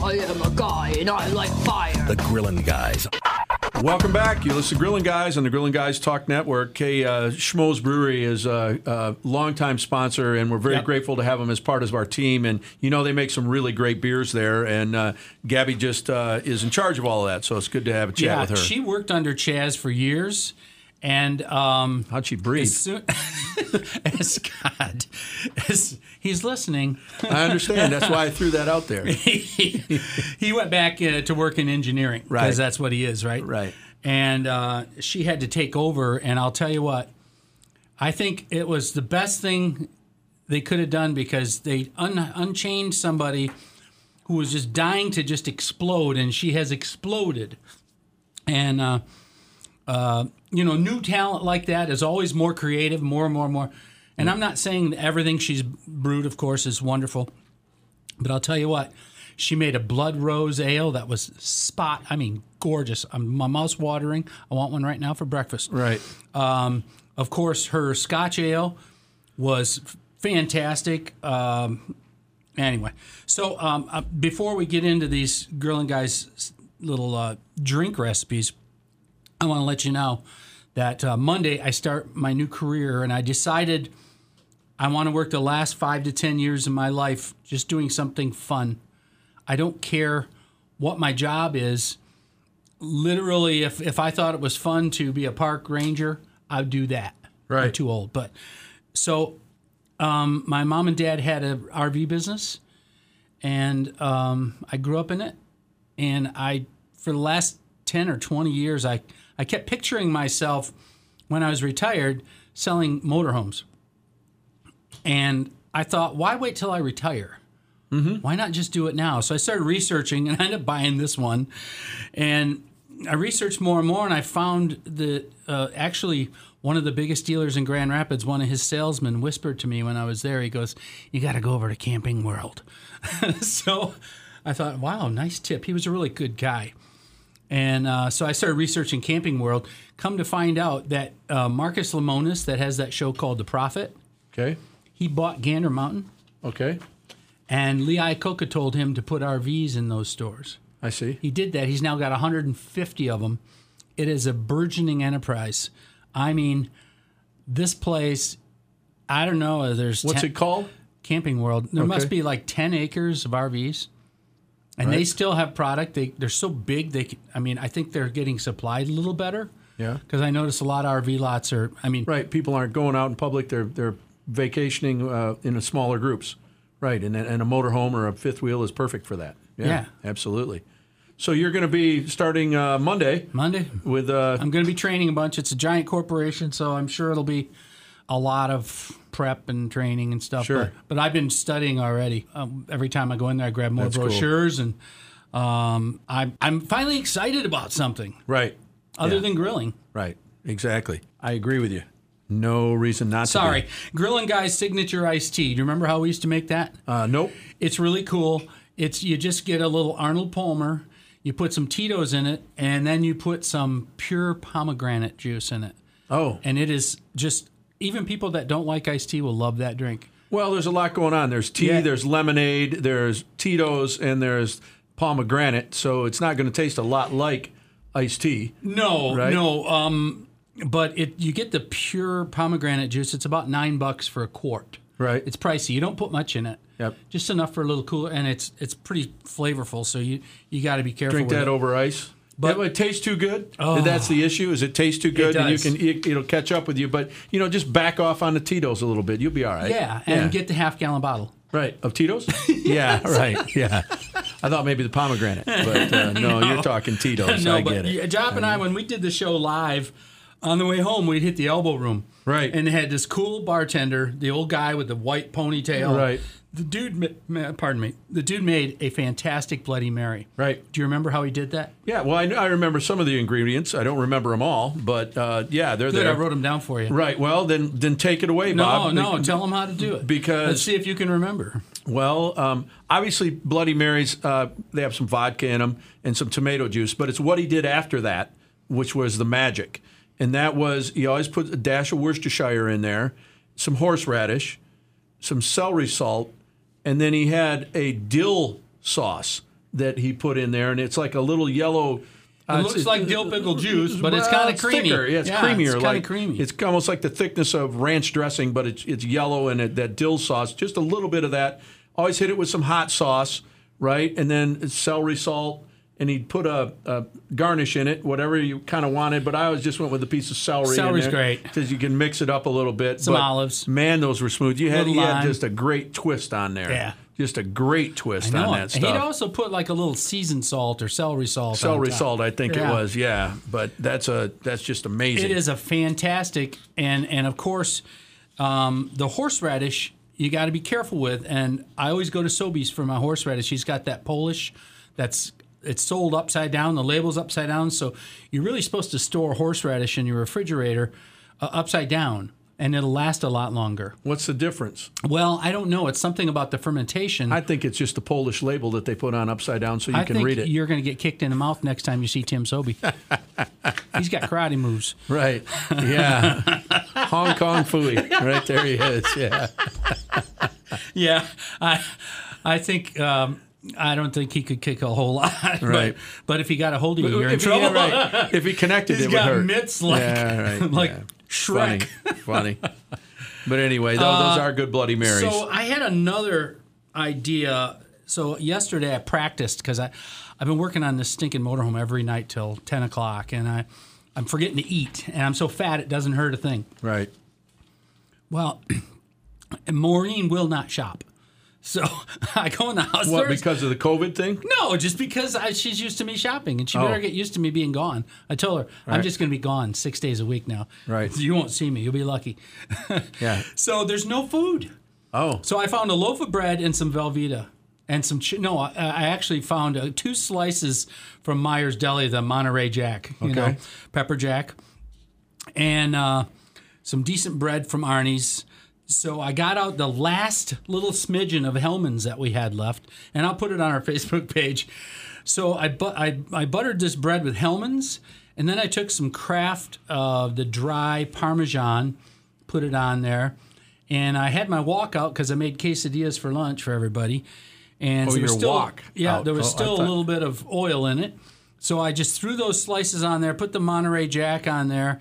I am a guy and I like fire. The Grillin' Guys. Welcome back. You listen to Grillin' Guys on the Grillin' Guys Talk Network. Schmoes Brewery is a longtime sponsor, and we're very grateful to have them as part of our team. And, you know, they make some really great beers there, and Gabby just is in charge of all of that, so it's good to have a chat with her. She worked under Chaz for years. And how'd she breathe? As he's listening. I understand. That's why I threw that out there. He went back to work in engineering because that's what he is, right? Right. And she had to take over. And I'll tell you what, I think it was the best thing they could have done because they unchained somebody who was just dying to just explode, and she has exploded. And you know, new talent like that is always more creative, more and more and more. And I'm not saying that everything she's brewed, of course, is wonderful. But I'll tell you what, she made a blood rose ale that was gorgeous. My mouth's watering. I want one right now for breakfast. Right. Of course, her Scotch ale was fantastic. Anyway, so before we get into these Grillin' Guys little drink recipes, I want to let you know that Monday I start my new career, and I decided I want to work the last 5 to 10 years of my life just doing something fun. I don't care what my job is. Literally, if I thought it was fun to be a park ranger, I'd do that. Right. I'm too old. But so my mom and dad had an RV business, and I grew up in it. And for the last 10 or 20 years, I kept picturing myself when I was retired selling motorhomes. And I thought, why wait till I retire? Mm-hmm. Why not just do it now? So I started researching, and I ended up buying this one. And I researched more and more, and I found that actually one of the biggest dealers in Grand Rapids, one of his salesmen whispered to me when I was there, he goes, you got to go over to Camping World. So I thought, wow, nice tip. He was a really good guy. And so I started researching Camping World. Come to find out that Marcus Lemonis, that has that show called The Prophet, okay, he bought Gander Mountain. Okay. And Lee Iacocca told him to put RVs in those stores. I see. He did that. He's now got 150 of them. It is a burgeoning enterprise. I mean, this place, I don't know. What's it called? Camping World. There must be like 10 acres of RVs. And they still have product. They're so big. I think they're getting supplied a little better. Yeah. Because I notice a lot of RV lots are. Right. People aren't going out in public. They're vacationing in smaller groups. Right. And a motorhome or a fifth wheel is perfect for that. Yeah. Absolutely. So you're going to be starting Monday. With I'm going to be training a bunch. It's a giant corporation, so I'm sure it'll be a lot of prep and training and stuff. Sure. But I've been studying already. Every time I go in there, I grab more brochures, cool. And I'm finally excited about something. Right. Other than grilling. Right. Exactly. I agree with you. No reason not to. Sorry. Grillin' Guy's signature iced tea. Do you remember how we used to make that? Nope. It's really cool. You just get a little Arnold Palmer, you put some Tito's in it, and then you put some pure pomegranate juice in it. Oh. And it is just, even people that don't like iced tea will love that drink. Well, there's a lot going on. There's tea, there's lemonade, there's Tito's, and there's pomegranate. So it's not going to taste a lot like iced tea. No, right? No. But you get the pure pomegranate juice. It's about $9 for a quart. Right. It's pricey. You don't put much in it. Yep. Just enough for a little cooler, and it's pretty flavorful. So you got to be careful. Drink that over ice. But it tastes too good. Oh, that's the issue. Is it tastes too good, it does. And it'll catch up with you. But just back off on the Tito's a little bit. You'll be all right. Yeah, and get the half-gallon bottle. Right, of Tito's? Yeah, right, yeah. I thought maybe the pomegranate, but no, you're talking Tito's. No, I get it. Job and I, when we did the show live, on the way home, we'd hit the Elbow Room. Right. And they had this cool bartender, the old guy with the white ponytail. Right. The dude made a fantastic Bloody Mary. Right. Do you remember how he did that? Yeah, well, I remember some of the ingredients. I don't remember them all, but they're Good, there. I wrote them down for you. Right, well, then take it away, Bob. No, tell them how to do it. Because let's see if you can remember. Well, obviously, Bloody Marys, they have some vodka in them and some tomato juice, but it's what he did after that, which was the magic. And that was, he always put a dash of Worcestershire in there, some horseradish, some celery salt, and then he had a dill sauce that he put in there, and it's like a little yellow. It looks like dill pickle juice, but it's kind of creamy. Thicker. Yeah, it's creamier. It's kind of creamy. It's almost like the thickness of ranch dressing, but it's yellow, and that dill sauce, just a little bit of that. Always hit it with some hot sauce, right? And then celery salt, and he'd put a garnish in it, whatever you kind of wanted. But I always just went with a piece of celery. Celery's great because you can mix it up a little bit. Some olives. Man, those were smooth. You had just a great twist on there. Yeah. Just a great twist on that stuff. He'd also put like a little seasoned salt or celery salt. Celery salt, I think it was, yeah. But that's just amazing. It is a fantastic, and of course, the horseradish you got to be careful with. And I always go to Sobeys for my horseradish. He's got that Polish it's sold upside down. The label's upside down, so you're really supposed to store horseradish in your refrigerator upside down. And it'll last a lot longer. What's the difference? Well, I don't know. It's something about the fermentation. I think it's just the Polish label that they put on upside down so you can read it. You're going to get kicked in the mouth next time you see Tim Sobey. He's got karate moves. Right. Yeah. Hong Kong Phooey. Right there he is. Yeah. Yeah. I think... I don't think he could kick a whole lot. Right. But if he got a hold of you, you're in trouble. Yeah, right. If he connected, it would hurt. He's got mitts like Shrek. Funny. But anyway, those are good Bloody Marys. So I had another idea. So yesterday I practiced because I've been working on this stinking motorhome every night till 10 o'clock, and I'm forgetting to eat, and I'm so fat it doesn't hurt a thing. Right. Well, Maureen will not shop. So I go in the house. What, because of the COVID thing? No, just because she's used to me shopping, and she better get used to me being gone. I told her, I'm just going to be gone 6 days a week now. Right. You won't see me. You'll be lucky. Yeah. So there's no food. Oh. So I found a loaf of bread and some Velveeta. And some I actually found 2 slices from Myers Deli, the Monterey Jack, you know, pepper jack, and some decent bread from Arnie's. So I got out the last little smidgen of Hellmann's that we had left, and I'll put it on our Facebook page. So I buttered this bread with Hellmann's, and then I took some Kraft, the dry Parmesan, put it on there, and I had my wok out because I made quesadillas for lunch for everybody. And there was wok. Yeah, there was still a little bit of oil in it. So I just threw those slices on there, put the Monterey Jack on there,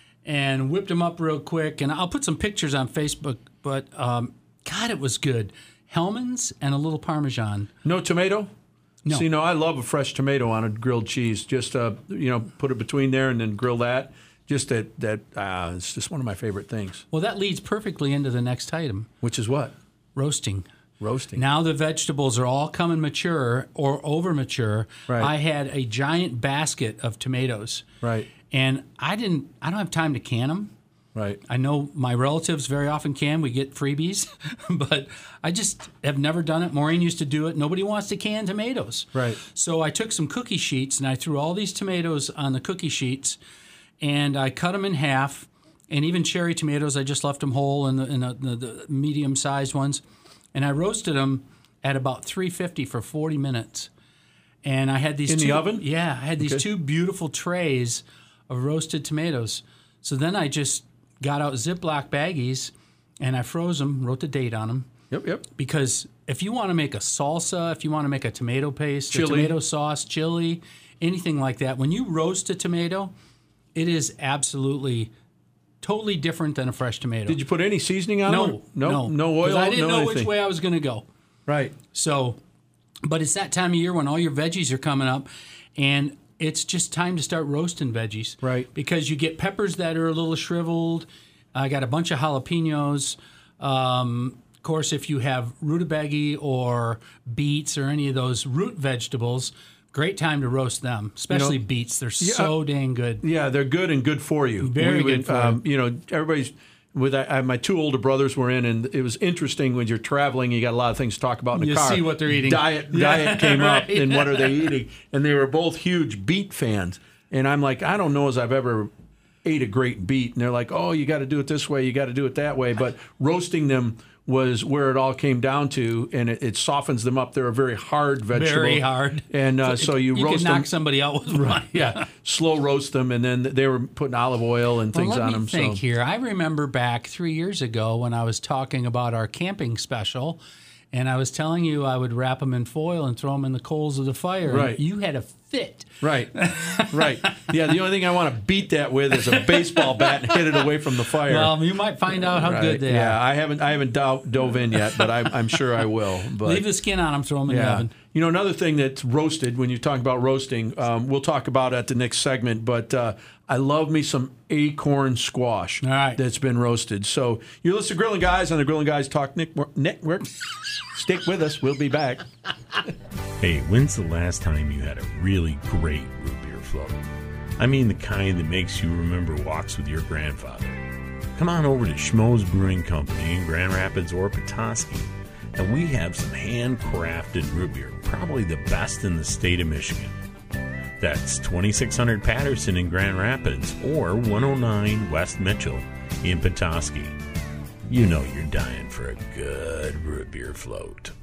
and whipped them up real quick. And I'll put some pictures on Facebook, but God, it was good. Hellmann's and a little Parmesan. No tomato? No. See, I love a fresh tomato on a grilled cheese. Just, put it between there and then grill that. Just it's just one of my favorite things. Well, that leads perfectly into the next item. Which is what? Roasting. Roasting. Now the vegetables are all coming mature or over mature. Right. I had a giant basket of tomatoes. Right. And I don't have time to can them. Right. I know my relatives very often can. We get freebies, but I just have never done it. Maureen used to do it. Nobody wants to can tomatoes. Right. So I took some cookie sheets and I threw all these tomatoes on the cookie sheets, and I cut them in half. And even cherry tomatoes, I just left them whole in the medium-sized ones. And I roasted them at about 350 for 40 minutes. And I had these in the oven? Yeah, I had these 2 beautiful trays of roasted tomatoes. So then I just got out Ziploc baggies and I froze them, wrote the date on them. Yep. Because if you want to make a salsa, if you want to make a tomato paste, a tomato sauce, chili, anything like that, when you roast a tomato, it is absolutely totally different than a fresh tomato. Did you put any seasoning on it? No oil? I didn't know anything. which way I was going to go. Right. So, but it's that time of year when all your veggies are coming up, and it's just time to start roasting veggies. Right. Because you get peppers that are a little shriveled. I got a bunch of jalapenos. Of course, if you have rutabaga or beets or any of those root vegetables, great time to roast them, especially beets. They're so dang good. Yeah, they're good and good for you. Very good for you. Everybody's my 2 older brothers were in, and it was interesting when you're traveling. You got a lot of things to talk about in the car. You see what they're eating. Diet came up, and what are they eating? And they were both huge beet fans. And I'm like, I don't know as I've ever ate a great beet. And they're like, oh, you got to do it this way, you got to do it that way. But roasting them was where it all came down to, and it softens them up. They're a very hard vegetable. Very hard. And so you roast can them. knock somebody out with one. Yeah, slow roast them, and then they were putting olive oil and things on them. Let me think here. I remember back 3 years ago when I was talking about our camping special, And I was telling you I would wrap them in foil and throw them in the coals of the fire. Right. You had a fit. Right. Yeah, the only thing I want to beat that with is a baseball bat and hit it away from the fire. Well, you might find out how good they Yeah, are. I haven't dove in yet, but I'm sure I will. But Leave the skin on them, throw them in the yeah. oven. You know, another thing that's roasted, when you talk about roasting, we'll talk about at the next segment, but I love me some acorn squash. All right. That's been roasted. So you're listening to Grilling Guys on the Grilling Guys Talk Network. Stick with us. We'll be back. Hey, when's the last time you had a really great root beer float? I mean the kind that makes you remember walks with your grandfather. Come on over to Schmoes Brewing Company in Grand Rapids or Petoskey, and we have some handcrafted root beer, probably the best in the state of Michigan. That's 2600 Patterson in Grand Rapids or 109 West Mitchell in Petoskey. You know you're dying for a good root beer float.